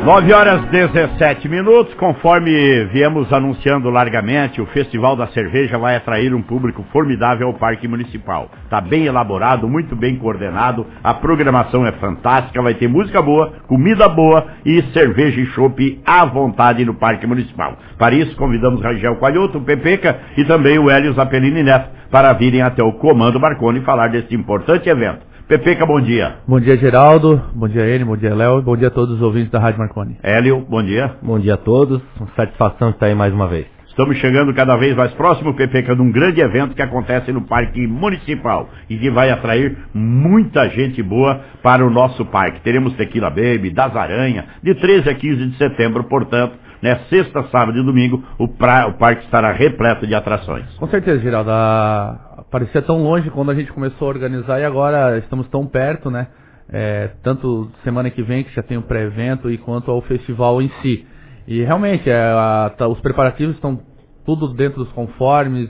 9h17, conforme viemos anunciando largamente, o Festival da Cerveja vai atrair um público formidável ao Parque Municipal. Está bem elaborado, muito bem coordenado, a programação é fantástica, vai ter música boa, comida boa e cerveja e chopp à vontade no Parque Municipal. Para isso, convidamos Rangel Coalhoto, o Pepeca e também o Hélio Zappellini Neto para virem até o Comando Marconi falar desse importante evento. Pepeca, bom dia. Bom dia, Geraldo. Bom dia, Eni. Bom dia, Léo. Bom dia a todos os ouvintes da Rádio Marconi. Hélio, bom dia. Bom dia a todos. Satisfação de estar aí mais uma vez. Estamos chegando cada vez mais próximo, Pepeca, de um grande evento que acontece no Parque Municipal e que vai atrair muita gente boa para o nosso parque. Teremos Tequila Baby, Das Aranha, de 13 a 15 de setembro, portanto, sexta, sábado e domingo, o parque estará repleto de atrações. Com certeza, Geraldo. Parecia tão longe quando a gente começou a organizar e agora estamos tão perto, né? Tanto semana que vem, que já tem o pré-evento, e quanto ao festival em si. E realmente, os preparativos estão tudo dentro dos conformes,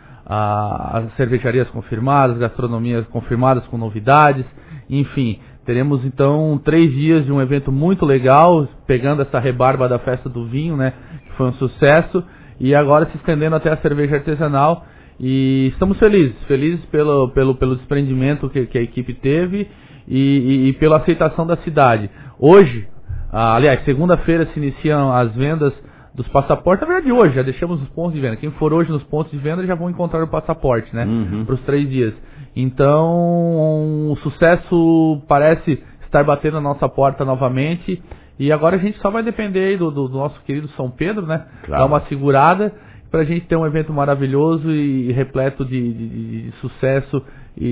as cervejarias confirmadas, gastronomias confirmadas com novidades, enfim. Teremos então 3 dias de um evento muito legal, pegando essa rebarba da Festa do Vinho, né? Que foi um sucesso, e agora se estendendo até a cerveja artesanal. E estamos felizes pelo desprendimento que a equipe teve e pela aceitação da cidade. Hoje, aliás, segunda-feira se iniciam as vendas dos passaportes. Na verdade, hoje, já deixamos os pontos de venda. Quem for hoje nos pontos de venda já vão encontrar o passaporte, né? Para os 3 dias. Então, o sucesso parece estar batendo na nossa porta novamente. E agora a gente só vai depender aí do nosso querido São Pedro, né? Claro. Dar uma segurada para a gente ter um evento maravilhoso e repleto de sucesso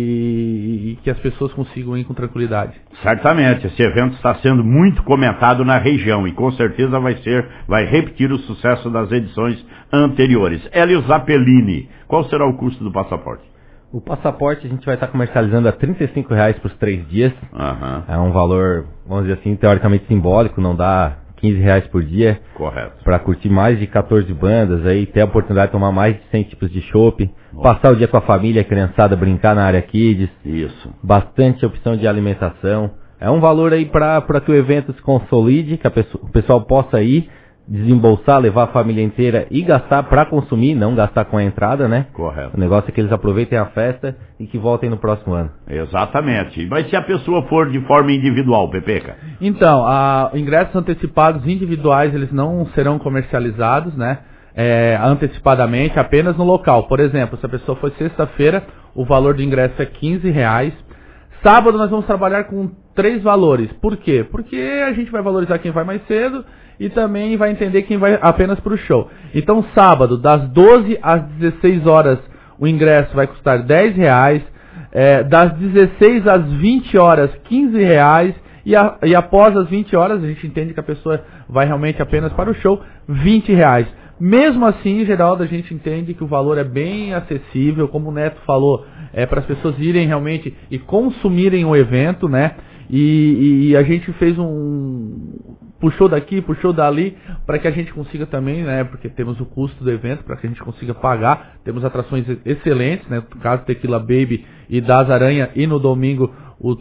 e que as pessoas consigam ir com tranquilidade. Certamente, esse evento está sendo muito comentado na região e com certeza vai repetir o sucesso das edições anteriores. Hélio Zappellini, qual será o custo do passaporte? O passaporte a gente vai estar comercializando a R$35 para os 3 dias. É um valor, vamos dizer assim, teoricamente simbólico, não dá R$15 por dia. Correto. Para curtir mais de 14 bandas, aí ter a oportunidade de tomar mais de 100 tipos de chopp, passar o dia com a família, a criançada, brincar na área Kids. Isso. Bastante opção de alimentação. É um valor aí para que o evento se consolide, que o pessoal possa ir, desembolsar, levar a família inteira e gastar para consumir, não gastar com a entrada, né? Correto. O negócio é que eles aproveitem a festa e que voltem no próximo ano. Exatamente. Mas se a pessoa for de forma individual, Pepeca? Então, ingressos antecipados individuais, eles não serão comercializados, né? Antecipadamente, apenas no local. Por exemplo, se a pessoa for sexta-feira, o valor do ingresso é R$15. Sábado nós vamos trabalhar com 3 valores. Por quê? Porque a gente vai valorizar quem vai mais cedo e também vai entender quem vai apenas para o show. Então, sábado, das 12 às 16 horas, o ingresso vai custar R$10. Das 16 às 20 horas, R$15. E após as 20 horas, a gente entende que a pessoa vai realmente apenas para o show, R$20. Mesmo assim, Geraldo, a gente entende que o valor é bem acessível, como o Neto falou, para as pessoas irem realmente e consumirem o evento, né? E a gente fez puxou daqui, puxou dali, para que a gente consiga também, né? Porque temos o custo do evento, para que a gente consiga pagar. Temos atrações excelentes, né? No caso, Tequila Baby e Das Aranha, e no domingo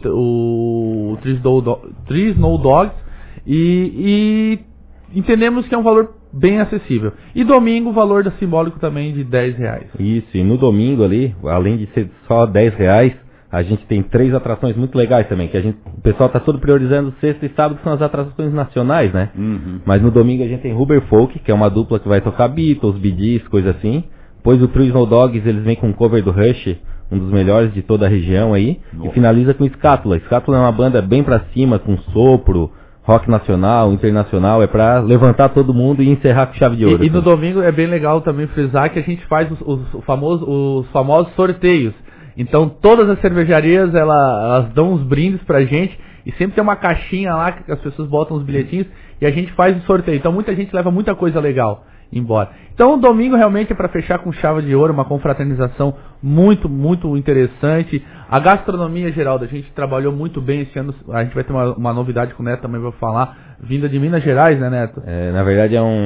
o Three Snow Dogs. E entendemos que é um valor bem acessível. E domingo o valor simbólico também de R$10. Isso, e no domingo ali, além de ser só R$10, a gente tem 3 atrações muito legais também, que o pessoal está todo priorizando sexta e sábado, que são as atrações nacionais, né? Mas no domingo a gente tem Rubber Folk, que é uma dupla que vai tocar Beatles, Bee Gees, coisa assim. Depois o Three Snow Dogs, eles vêm com um cover do Rush, um dos melhores de toda a região aí. E finaliza com Scátula. Scátula é uma banda bem pra cima, com sopro, rock nacional, internacional, é pra levantar todo mundo e encerrar com chave de ouro. E no domingo é bem legal também frisar que a gente faz os famosos sorteios. Então todas as cervejarias elas dão uns brindes pra gente e sempre tem uma caixinha lá que as pessoas botam os bilhetinhos e a gente faz o sorteio. Então muita gente leva muita coisa legal embora. Então o domingo realmente é para fechar com chave de ouro, uma confraternização muito, muito interessante. A gastronomia, Geraldo, a gente trabalhou muito bem esse ano. A gente vai ter uma novidade que o Neto também vai falar, vinda de Minas Gerais, né, Neto? Na verdade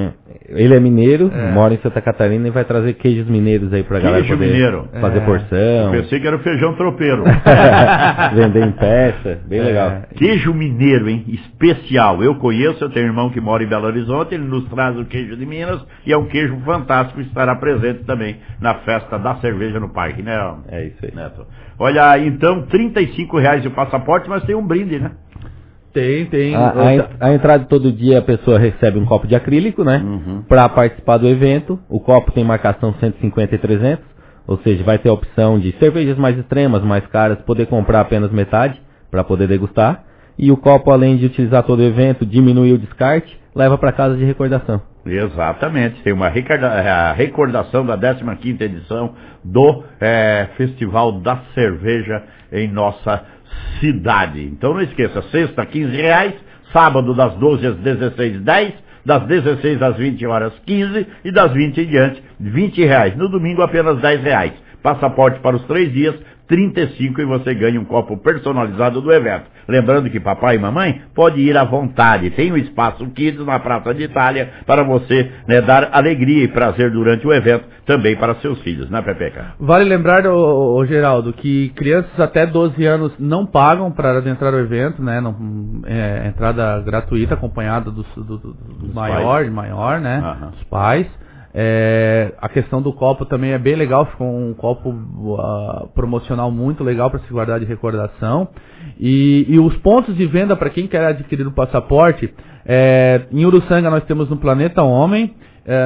Ele é mineiro, mora em Santa Catarina e vai trazer queijos mineiros aí pra galera Queijo poder mineiro. fazer porção. Eu pensei que era o feijão tropeiro. Vender em peça, bem legal. Queijo mineiro, hein? Especial. Eu conheço, eu tenho um irmão que mora em Belo Horizonte, ele nos traz o queijo de Minas e é um queijo fantástico, estará presente também na festa da cerveja no parque, né? É isso aí. Neto. Olha, então, R$35 o passaporte, mas tem um brinde, né? Tem. A entrada todo dia a pessoa recebe um copo de acrílico, né? Para participar do evento. O copo tem marcação 150 e 300, ou seja, vai ter a opção de cervejas mais extremas, mais caras, poder comprar apenas metade para poder degustar. E o copo, além de utilizar todo o evento, diminui o descarte, leva para casa de recordação. Exatamente, tem uma recordação da 15ª edição do Festival da Cerveja em nossa cidade. Então não esqueça, sexta R$15, sábado das 12 às 16h10, das 16 às 20 horas 15 e das 20 em diante R$20. No domingo apenas R$10. Passaporte para os 3 dias, 35 e você ganha um copo personalizado do evento. Lembrando que papai e mamãe pode ir à vontade. Tem o Espaço Kids na Praça de Itália para você, né, dar alegria e prazer durante o evento também para seus filhos, né, Pepeca? Vale lembrar, ô Geraldo, que crianças até 12 anos não pagam para adentrar o evento, né? Não, entrada gratuita acompanhada do maior, né? Dos pais. A questão do copo também é bem legal, ficou um copo promocional muito legal para se guardar de recordação. E os pontos de venda para quem quer adquirir o passaporte, em Uruçanga nós temos no Planeta Homem,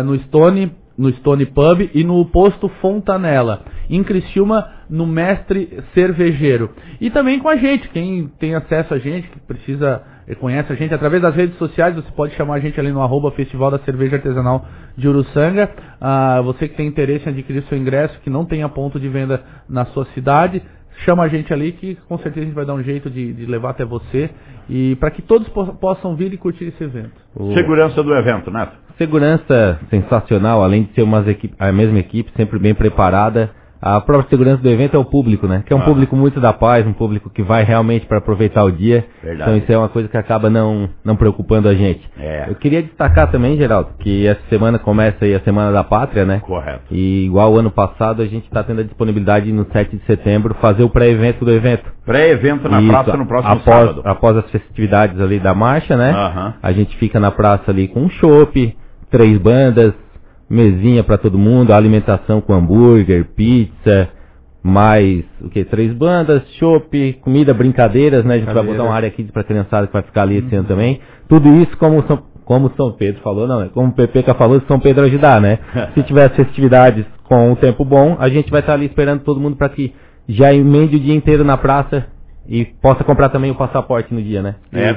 no Stone Pub e no Posto Fontanella. Em Criciúma, no Mestre Cervejeiro. E também com a gente, quem tem acesso a gente, que precisa, conhece a gente, através das redes sociais, você pode chamar a gente ali no @Festival da Cerveja Artesanal de Uruçanga. Você que tem interesse em adquirir seu ingresso, que não tenha ponto de venda na sua cidade, chama a gente ali que com certeza a gente vai dar um jeito de levar até você, e para que todos possam vir e curtir esse evento. Segurança do evento, Neto. Segurança sensacional, além de ser a mesma equipe, sempre bem preparada. A própria segurança do evento é o público, né? Que é um público muito da paz, um público que vai realmente para aproveitar o dia. Verdade. Então isso é uma coisa que acaba não preocupando a gente. Eu queria destacar também, Geraldo, que essa semana começa aí a Semana da Pátria, né? Correto. E igual o ano passado, a gente está tendo a disponibilidade no 7 de setembro fazer o pré-evento do evento. Pré-evento na praça no próximo sábado. Após as festividades ali da marcha, né? A gente fica na praça ali com um chopp, 3 bandas, mesinha para todo mundo, alimentação com hambúrguer, pizza, mais 3 bandas, chopp, comida, brincadeiras, né? A gente vai botar uma área aqui para criançada que vai ficar ali esse ano também. Tudo isso como São Pedro falou, como o Pepeca falou, São Pedro ajudar, né? Se tiver as festividades com o tempo bom, a gente vai estar ali esperando todo mundo para que já emende o dia inteiro na praça e possa comprar também o passaporte no dia, né?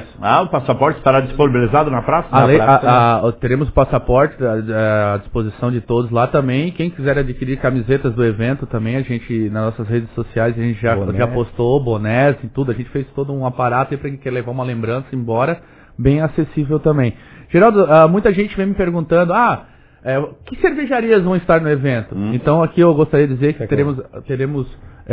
O passaporte estará disponibilizado na praça? Teremos o passaporte à disposição de todos lá também. Quem quiser adquirir camisetas do evento também, a gente, nas nossas redes sociais, a gente já postou bonés e tudo. A gente fez todo um aparato para quem quer levar uma lembrança embora, bem acessível também. Geraldo, muita gente vem me perguntando, que cervejarias vão estar no evento? Então aqui eu gostaria de dizer que teremos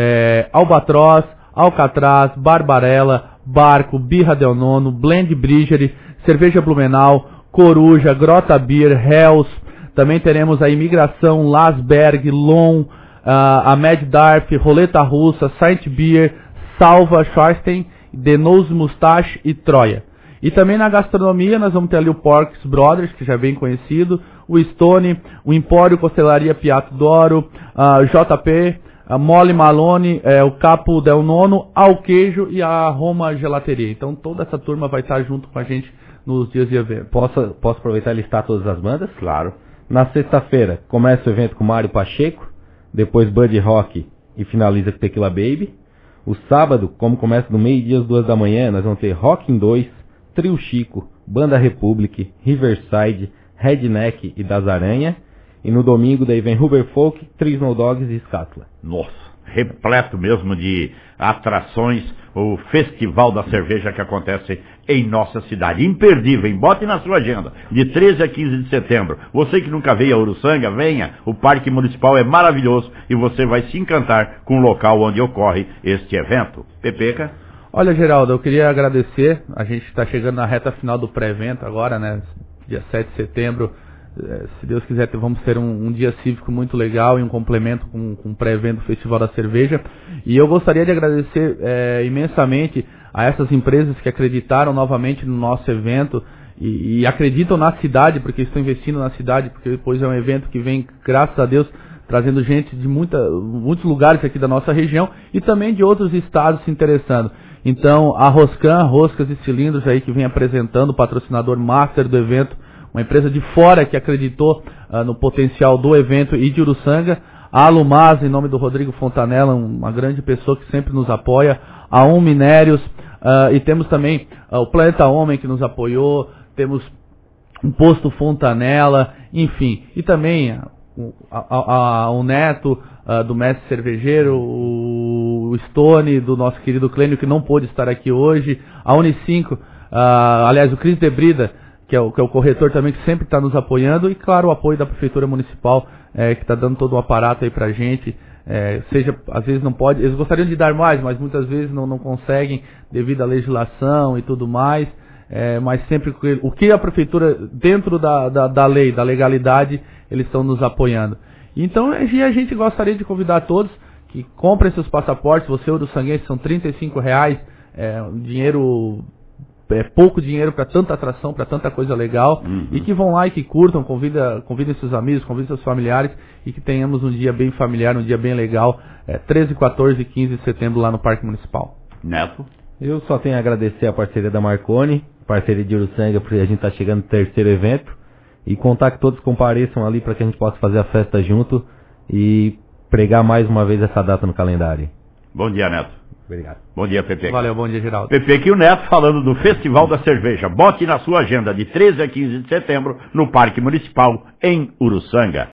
Albatroz, Alcatraz, Barbarella, Barco, Birra Del Nono, Blend Bridgery, Cerveja Blumenau, Coruja, Grota Beer, Hells. Também teremos a Imigração, Lasberg, Lon, a Mad Darf, Roleta Russa, Saint Beer, Salva, Schwarstein, The Nose Mustache e Troia. E também na gastronomia nós vamos ter ali o Porks Brothers, que já é bem conhecido, o Stone, o Empório Costelaria Piatto d'Oro, JP, a Mole Malone, o Capo Del Nono, ao Queijo e a Roma Gelateria. Então toda essa turma vai estar junto com a gente nos dias de evento. Posso aproveitar e listar todas as bandas? Claro. Na sexta-feira começa o evento com Mário Pacheco, depois Bud Rock e finaliza com Tequila Baby. O sábado, como começa no meio-dia às 2 da manhã, nós vamos ter Rockin' 2, Trio Chico, Banda Republic, Riverside, Redneck e Das Aranha. E no domingo daí vem Huber Folk, Three Snow Dogs e Scatula. Nossa, repleto mesmo de atrações, o Festival da Cerveja que acontece em nossa cidade. Imperdível, bote na sua agenda, de 13 a 15 de setembro. Você que nunca veio a Uruçanga, venha, o Parque Municipal é maravilhoso e você vai se encantar com o local onde ocorre este evento. Pepeca? Olha, Geraldo, eu queria agradecer, a gente está chegando na reta final do pré-evento agora, né, dia 7 de setembro, Se Deus quiser, vamos ter um dia cívico muito legal e um complemento com o pré-evento do Festival da Cerveja. E eu gostaria de agradecer imensamente a essas empresas que acreditaram novamente no nosso evento e acreditam na cidade, porque estão investindo na cidade, porque depois é um evento que vem, graças a Deus, trazendo gente de muitos lugares aqui da nossa região e também de outros estados se interessando. Então, a Roscan, Roscas e Cilindros aí que vem apresentando, o patrocinador master do evento, uma empresa de fora que acreditou no potencial do evento e de Uruçanga. A Alumaz, em nome do Rodrigo Fontanella, uma grande pessoa que sempre nos apoia. A Minérios, e temos também o Planeta Homem que nos apoiou, temos um Posto Fontanella, enfim. E também o Neto, do Mestre Cervejeiro, o Stone, do nosso querido Clênio, que não pôde estar aqui hoje. A Unicinco, aliás, o Cris Debrida, que é o corretor também, que sempre está nos apoiando, e claro, o apoio da Prefeitura Municipal, que está dando todo um aparato aí pra gente, às vezes não pode, eles gostariam de dar mais, mas muitas vezes não conseguem, devido à legislação e tudo mais, mas sempre o que a Prefeitura, dentro da lei, da legalidade, eles estão nos apoiando. Então, a gente gostaria de convidar todos que comprem seus passaportes, você uruçanguense, são R$35, dinheiro... pouco dinheiro para tanta atração, para tanta coisa legal, e que vão lá e que curtam, convidem seus amigos, convidem seus familiares, e que tenhamos um dia bem familiar, um dia bem legal, 13, 14 e 15 de setembro lá no Parque Municipal. Neto? Eu só tenho a agradecer a parceria da Marconi, parceria de Uruçanga, porque a gente está chegando no terceiro evento, e contar que todos compareçam ali para que a gente possa fazer a festa junto e pregar mais uma vez essa data no calendário. Bom dia, Neto. Obrigado. Bom dia, Pepe. Valeu, bom dia, Geraldo. Pepe e o Neto falando do Festival da Cerveja. Bote na sua agenda de 13 a 15 de setembro no Parque Municipal, em Uruçanga.